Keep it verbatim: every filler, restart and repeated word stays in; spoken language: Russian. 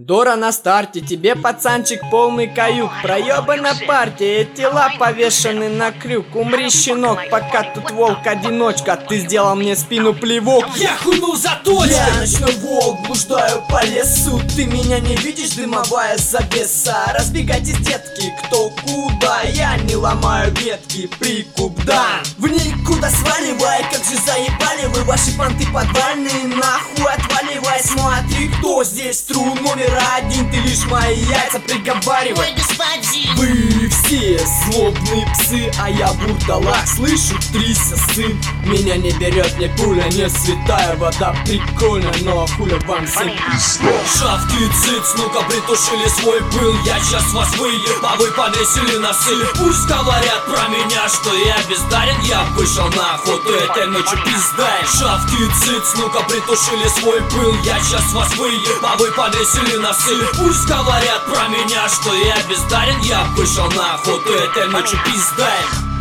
Дора на старте, тебе, пацанчик, полный каюк. Проебана партия, тела повешены на крюк. Умри, щенок, пока тут волк-одиночка. Ты сделал мне спину плевок. Я хуйнул за точку. Я ночной волк, блуждаю по лесу. Ты меня не видишь, дымовая завеса. Разбегайтесь, детки, кто куда. Я не ломаю ветки, прикуп, да. В никуда сваливай, как же заебали вы. Ваши понты подвальные, нахуй отваливай. Смотри, кто здесь тру номер один. Ты лишь мои яйца приговаривай. Ой, господин. Вы все злобные псы, а я бурдалак. Слышу, трися, сын. Меня не берет ни пуля, не святая вода. Прикольно, но хуля вам всем пизда. Шавки циц, ну-ка притушили свой пыл. Я сейчас вас выеб, а вы повесили носы. Пусть говорят про меня, что я бездарен. Я вышел на охоту этой ночью пиздай. Шавки циц, ну-ка притушили свой пыл. Я сейчас вас выеб, а вы повесили носы. Пусть говорят про меня, что я бездарен. Я вышел на охоту этой ночью пиздай.